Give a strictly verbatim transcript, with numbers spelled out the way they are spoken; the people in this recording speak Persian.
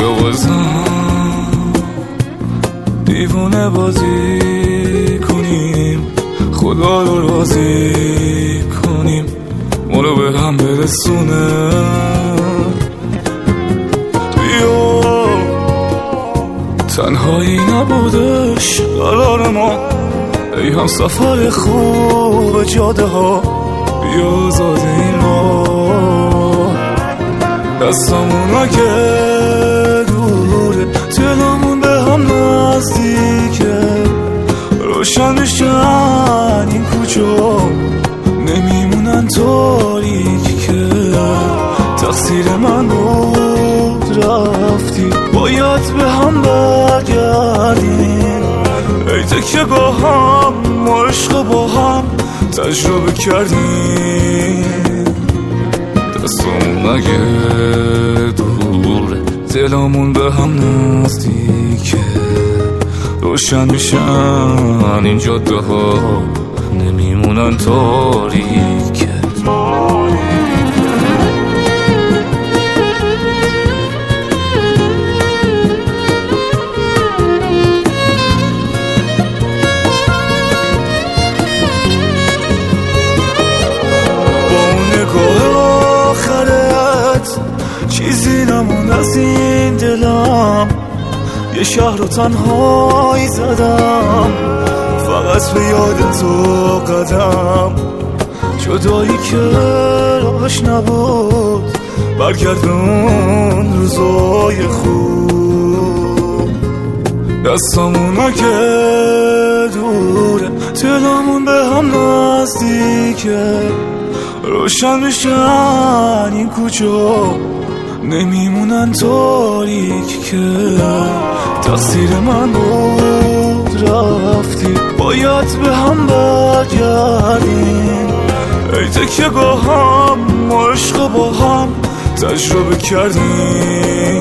بیا بازم دیوانه بازی کنیم، خدا رو راضی کنیم، ما رو به هم برسونه. بیا تنهایی نبودش قرار ما، ای هم سفر خوب جاده ها، بیا آزاد این راه. دستمون که دوره دلمون به هم نزدیکه، روشن بشن این کوچه نمیمونن تاریک که تقصیر من بود رفتی، باید به هم برگردیم. ای تکیه با هم ما عشق با هم تجربه کردیم. دستمون اگه دوره دلمون به هم نزدیکه، روشن میشن این جاده ها نمیمونن تاریکه. چیزی نمون از این دلم، یه شهر رو تنهایی زدم فقط به یاد تو قدم. جدایی که راهش نبود برگرد به اون روزای خوب. دستمون اگه دوره دلمون به هم نزدیکه، روشن بشن این کوچه نمیمونن تاریک که تقصیر من بود رفتی، باید به هم برگردیم. ای تکیه با هم ما عشق با هم تجربه کردیم.